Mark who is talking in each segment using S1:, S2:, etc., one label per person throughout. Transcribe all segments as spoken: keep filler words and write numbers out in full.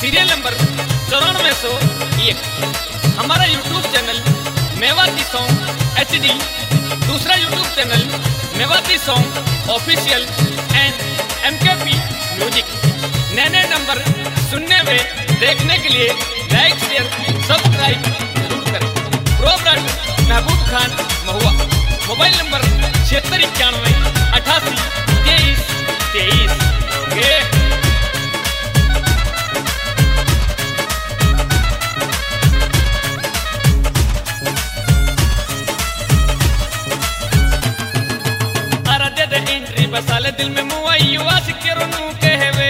S1: Serial number चौरानवे सौ एक। हमारा YouTube channel Mewati song H D, दूसरा YouTube channel Mewati song official and M K P music. नए नए नंबर सुनने में देखने के लिए लाइक शेयर सब्सक्राइब जरूर करें। प्रोग्राम महबूब खान महुआ, मोबाइल नंबर छिहत्तर इक्यानवे अठासी तेईस तेईस। ओके आराध्य दे एंट्री बसाले दिल में मुआ युवा सिक्के नू कहवे।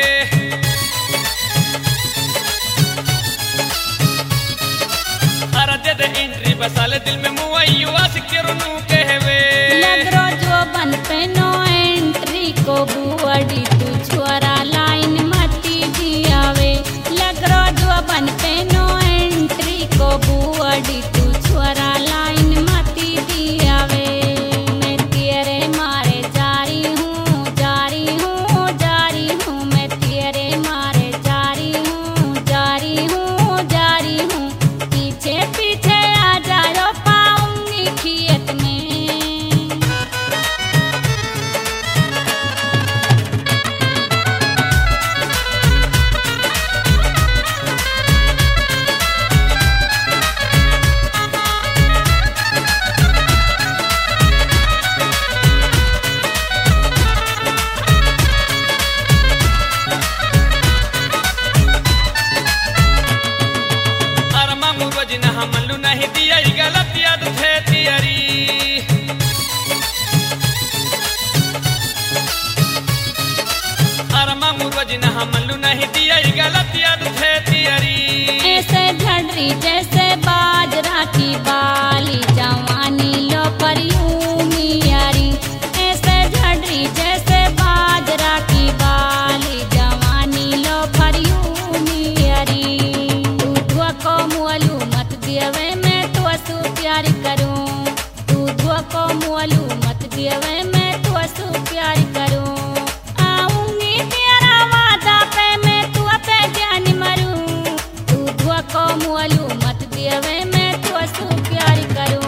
S1: आराध्य दे एंट्री बसाले दिल में मुआ युवा सिक्के नू कहवे।
S2: लगरो जो बन पे नो एंट्री को बुआड़ी तू छोरा लाइन मती दियावे। लगरो जो बन पे नो एंट्री को बुआड़ी तू छोरा लाइन मती दियावे। मैं तेरे मारे जारी हूँ जारी हूँ जारी हूँ, मैं तेरे मारे जारी हूँ जारी हूँ जारी हूँ। पीछे पीछे आ जाओ पाऊंगी खेत में।
S1: अरमा मुरवजी न हमलू नहीं दिया गलत याद थे तियरी। अरमा मुरवजी न हमलू नहीं दिया गलत याद थे तियरी।
S2: ऐसे झड़री जैसे बाजरा की बाली जवानी लो परियूं मियारी। ऐसे झड़री जैसे बाजरा की बाली जवानी लो परियूं मियारी। तू को मुअलू मत दियवे मैं तो असु प्यार करूं। तू को मुअलू मत दियवे मैं तो असु प्यार करूं। आऊंगी तेरा वादा पे मैं तू पे जान मरूं। तू को मुअलू मत दियवे मैं तो असु प्यार करूं।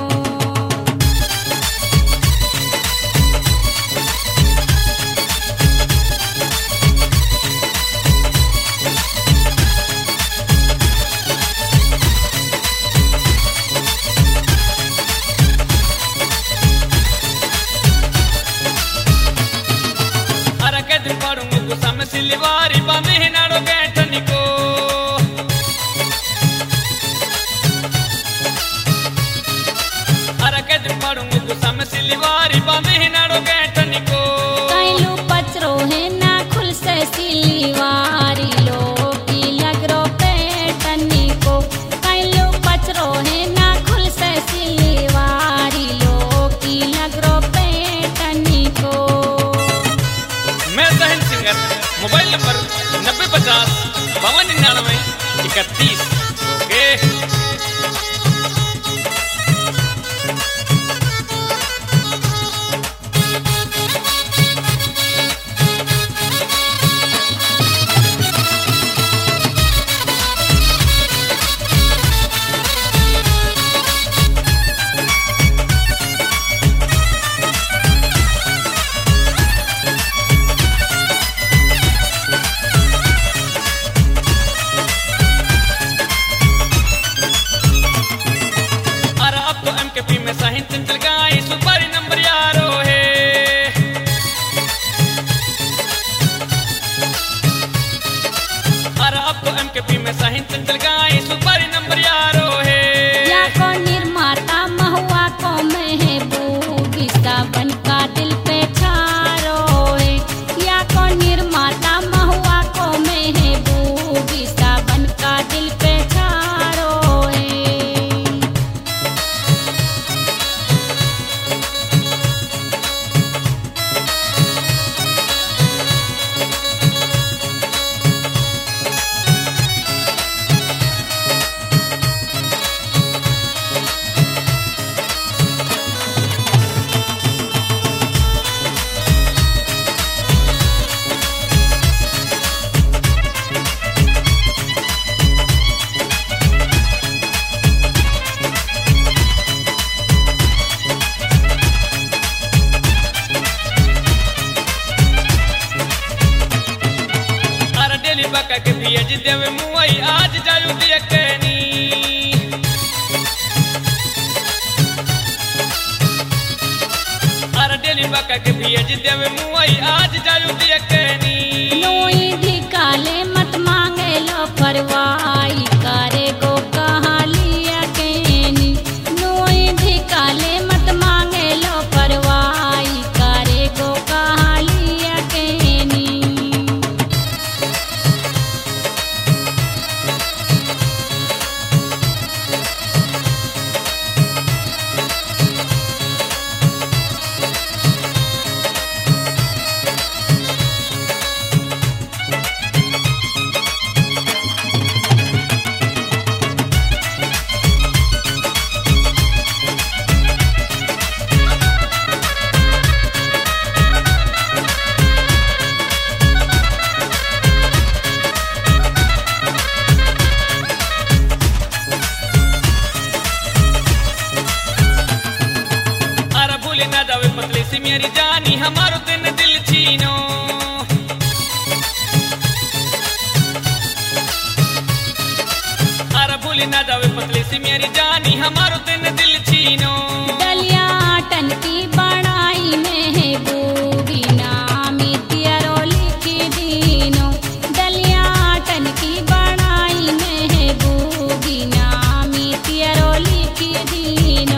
S2: अरके दिन पड़ूंगी गुस्सा में सिलवारी बांधे ही नाड़ो गैठनी को। अरके दिन पड़ूंगी गुस्सा में सिलवारी बांधे ही नाड़ो गैठनी को। कैलू पचरो है ना खुल से सिलीवारी लो की लगरो पेटनी को। कैलू पचरो है ना खुल से सिलीवारी लो की लगरो पेटनी को।
S1: मैं जहन सिंगर, मोबाइल नंबर नब्बे पचास बावन निन्यानवे इकतीस। ओके अरे अब तो एम के पी में साहिन चंचल गाई सुपारी नंबर यारो है। अरे अब तो एम के पी में साहिन चंचल गाई सुपारी नंबर यारो है।
S2: या को निर्माता महुआ को महबूबी सावन का दिल पे छारो है। या को निर्माता महुआ को महबूबी सावन का दिल पे छारो है।
S1: बका के भेज देवे मुई आज जायु दिया कहनी अरे डेली बका के भेज देवे मुई आज जायु दिया कहनी
S2: नोई धिकाले मत मांगे लो परवाई करे गो कहाँ लिया कहनी नोई धिकाले मत मांगे लो परवाई करे गो कहाँ लिया कहनी
S1: ना जावे पतली सी मेरी जानी हमारो दिन दिल छीनो अरे भूली ना जावे पतली सी मेरी जानी हमारो दिन दिल छीनो
S2: डलिया टनकी बनाई महबूबी नामी तियारो लिखी दीनो डलिया टनकी बनाई महबूबी नामी तियारो लिखी दीनो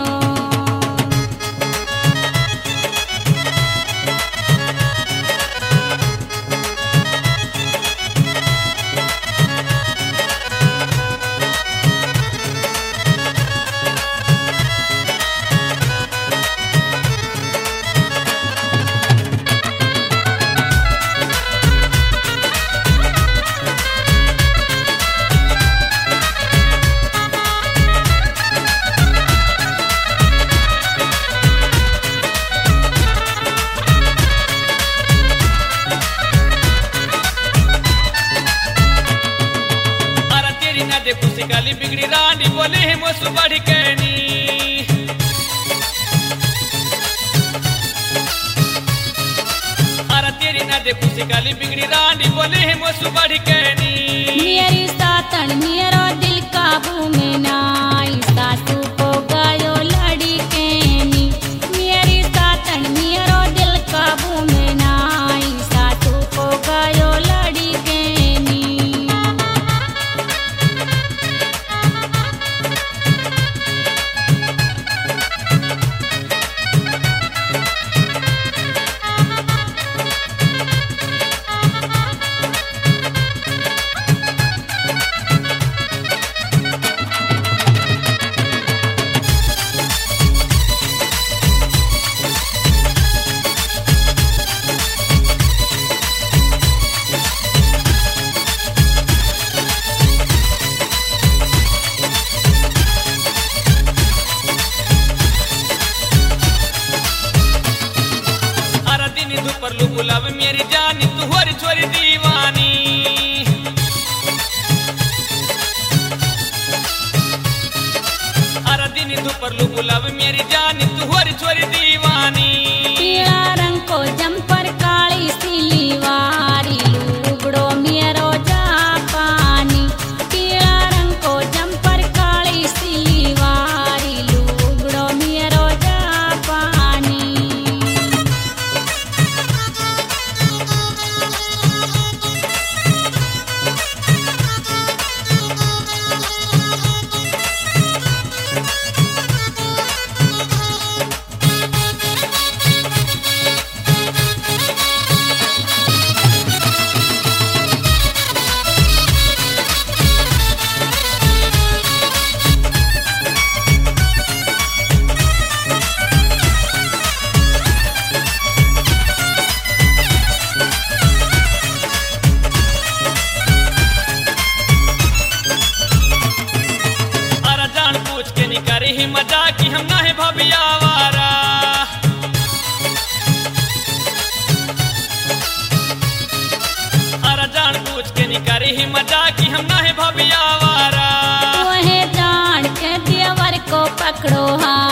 S1: देखो सिकाली बिगड़ी रानी बोले है मोसु बढ़ी कहनी अरे तेरी ना देखो सिकाली बिगड़ी रानी बोले है मोसु बढ़ी कहनी
S2: मेरी सातन मेरो दिल काबू में नाई सासू को गायो लड़ी कहनी मेरी सातन मेरो दिल काबू में नाई सासू को गायो लड़ी कहनी पर लू बुलावे मेरी जानी तू होरी छोरी दीवानी अरे दिन तू पर लू बुलावे मेरी जानी तू होरी छोरी दीवानी पीला रंग को जम्पर काली सिली वारी लुगड़ो मेरो जा पानी पीला रंग को जम्पर काली सिली वारी लुगड़ो मेरो जा पानी करे ही मजाक कि हम ना है भाभी आवारा अरे जान पूछ के नहीं करे ही मजाक कि हम ना है भाभी आवारा जान के देवर को पकड़ो हाँ